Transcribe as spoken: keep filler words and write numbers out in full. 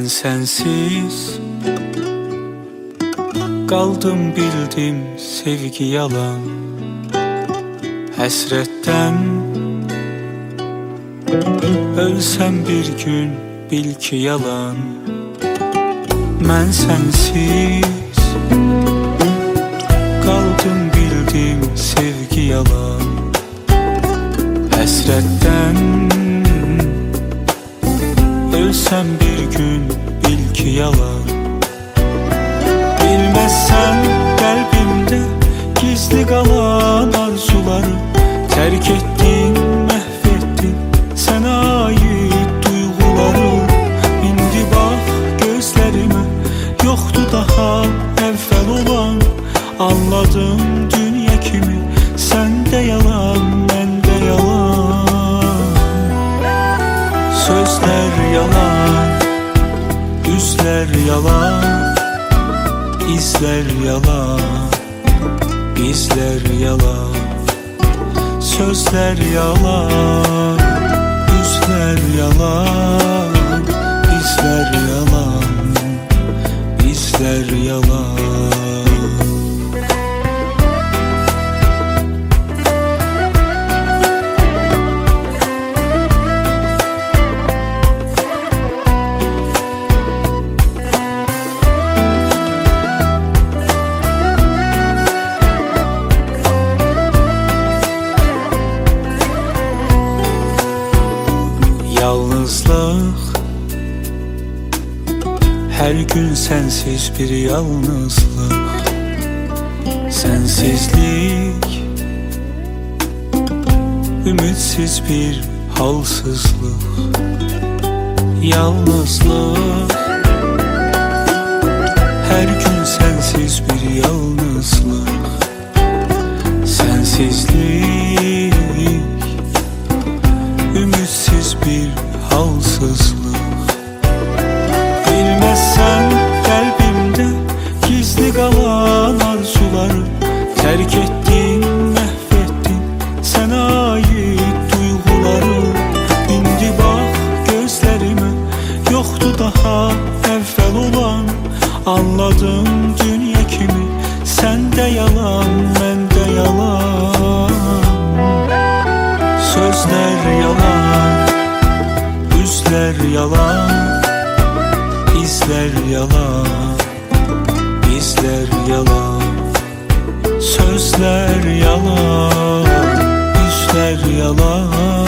sensiz kaldım, bildim sevgi yalan. Həsrətdən ölsəm bir gün bil ki yalan. Mən sensiz kaldım, bildim sevgi yalan. Həsrətdən ölsəm bir gün bil ki yalan. Bilməzsən qəlbimdə gizli qalan arzuları, tərk etdin, məhv etdin sənə aid duyğuları. İndi bax gözlərimə, yoxdur daha əvvəl olan. Anladım dünya kimi, səndə yalan, məndə yalan. Sözlər yalan, üzlər yalan, izlər yalan, bizlər yalan. Sözlər yalan, üzlər yalan, izlər yalan, bizlər yalan. Yalnızlıq, her gün sensiz bir yalnızlık. Sensizlik, ümitsiz bir halsızlık. Yalnızlık, her gün sensiz bir yalnızlık. Sensizlik, ümitsiz bir halsızlık. Bilməzsən qəlbimdə gizli qalan arzuları, tərk etdin, məhv etdin sənə aid duyğuları. İndi bax gözlərimə, yoxdur daha əvvəl olan. Anladım dünya kimi, səndə yalan, məndə yalan. Sözlər yalan, üzlər yalan, izlər yalan, bizlər yalan. Sözlər yalan, üzlər yalan,